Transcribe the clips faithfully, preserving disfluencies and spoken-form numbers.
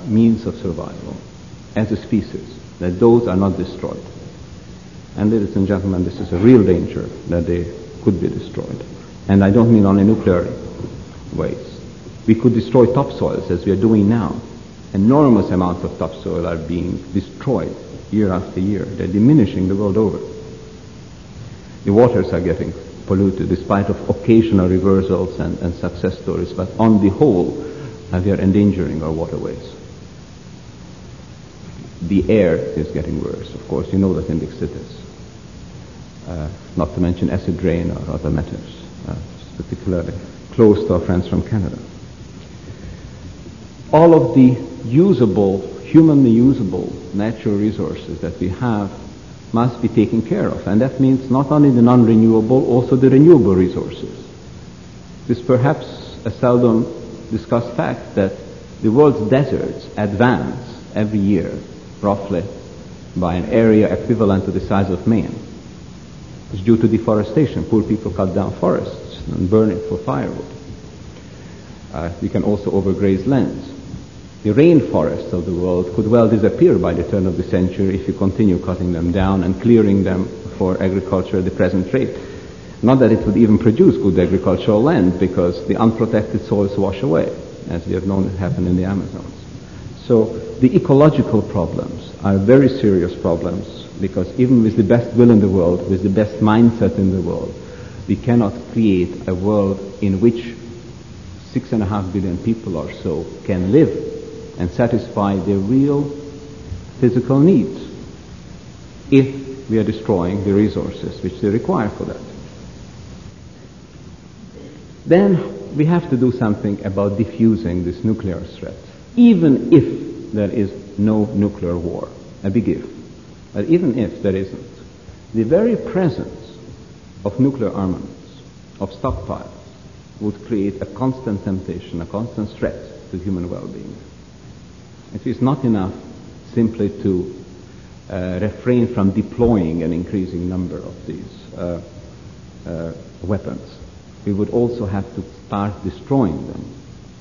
means of survival as a species, that those are not destroyed. And ladies and gentlemen, this is a real danger, that they could be destroyed. And I don't mean only nuclear ways. We could destroy topsoils as we are doing now. Enormous amounts of topsoil are being destroyed year after year. They're diminishing the world over. The waters are getting polluted despite of occasional reversals and, and success stories, but on the whole, uh, we are endangering our waterways. The air is getting worse, of course. You know that in big cities. Uh, not to mention acid rain or other matters, uh, particularly close to our friends from Canada. All of the usable, humanly usable natural resources that we have must be taken care of. And that means not only the non-renewable, also the renewable resources. This is perhaps a seldom discussed fact that the world's deserts advance every year, roughly, by an area equivalent to the size of Maine. It's due to deforestation. Poor people cut down forests and burn it for firewood. Uh, we can also overgraze lands. The rainforests of the world could well disappear by the turn of the century if you continue cutting them down and clearing them for agriculture at the present rate. Not that it would even produce good agricultural land, because the unprotected soils wash away, as we have known it happen in the Amazons. So the ecological problems are very serious problems, because even with the best will in the world, with the best mindset in the world, we cannot create a world in which six and a half billion people or so can live and satisfy their real physical needs if we are destroying the resources which they require for that. Then we have to do something about diffusing this nuclear threat, even if there is no nuclear war, a big if. But even if there isn't, the very presence of nuclear armaments, of stockpiles, would create a constant temptation, a constant threat to human well-being. It is not enough simply to uh, refrain from deploying an increasing number of these uh, uh, weapons. We would also have to start destroying them.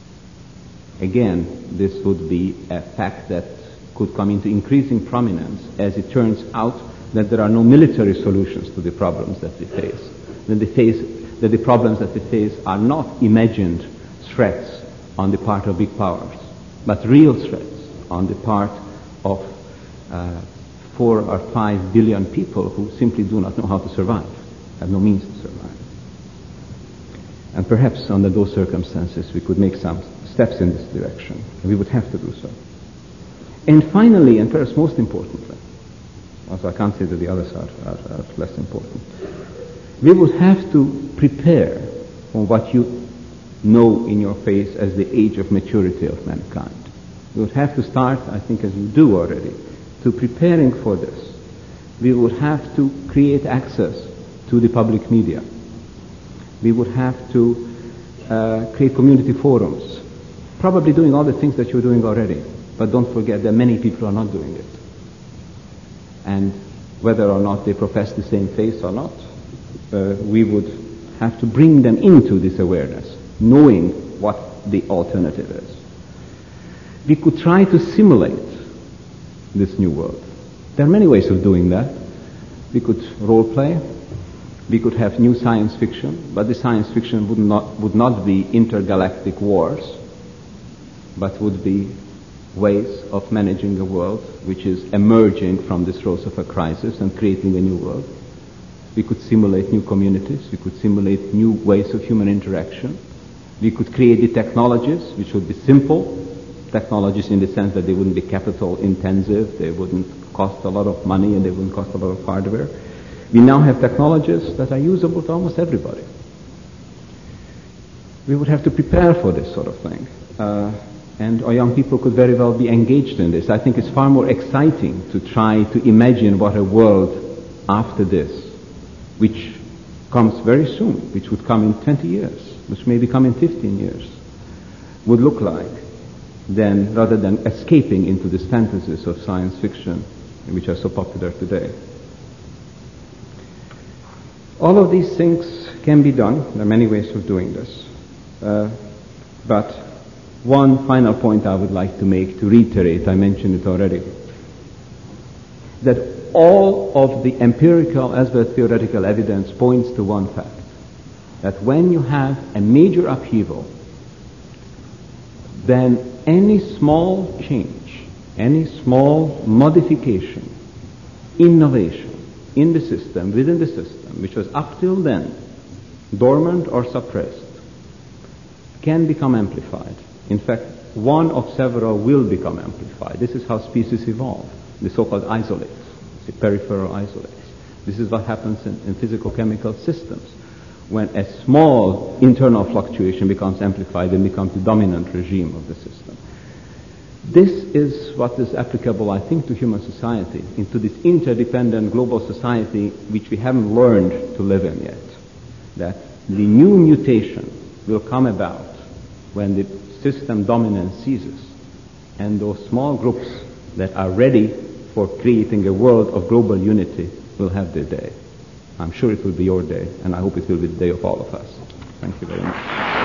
Again, this would be a fact that could come into increasing prominence as it turns out that there are no military solutions to the problems that we face. That the, face, that the problems that we face are not imagined threats on the part of big powers, but real threats on the part of uh, four or five billion people who simply do not know how to survive, have no means to survive. And perhaps under those circumstances we could make some steps in this direction. We would have to do so. And finally, and perhaps most importantly, also I can't say that the others are, are, are less important, we would have to prepare for what you know in your face as the age of maturity of mankind. We would have to start, I think as you do already, to preparing for this. We would have to create access to the public media. We would have to uh, create community forums, probably doing all the things that you're doing already. But don't forget that many people are not doing it. And whether or not they profess the same faith or not, uh, we would have to bring them into this awareness, knowing what the alternative is. We could try to simulate this new world. There are many ways of doing that. We could role play. We could have new science fiction, but the science fiction would not, would not be intergalactic wars, but would be ways of managing a world which is emerging from the throes of a crisis and creating a new world. We could simulate new communities. We could simulate new ways of human interaction. We could create the technologies which would be simple, technologies in the sense that they wouldn't be capital intensive, they wouldn't cost a lot of money, and they wouldn't cost a lot of hardware. We now have technologies that are usable to almost everybody. We would have to prepare for this sort of thing. Uh, and our young people could very well be engaged in this. I think it's far more exciting to try to imagine what a world after this, which comes very soon, which would come in twenty years, which may come in fifteen years, would look like, than rather than escaping into these fantasies of science fiction which are so popular today. All of these things can be done. There are many ways of doing this. Uh, but one final point I would like to make, to reiterate, I mentioned it already, that all of the empirical as well as theoretical evidence points to one fact, that when you have a major upheaval, then any small change, any small modification, innovation in the system, within the system, which was up till then dormant or suppressed, can become amplified. In fact, one of several will become amplified. This is how species evolve, the so-called isolates, the peripheral isolates. This is what happens in, in physical-chemical systems. When a small internal fluctuation becomes amplified and becomes the dominant regime of the system. This is what is applicable, I think, to human society, into this interdependent global society which we haven't learned to live in yet. That the new mutation will come about when the system dominance ceases, and those small groups that are ready for creating a world of global unity will have their day. I'm sure it will be your day, and I hope it will be the day of all of us. Thank you very much.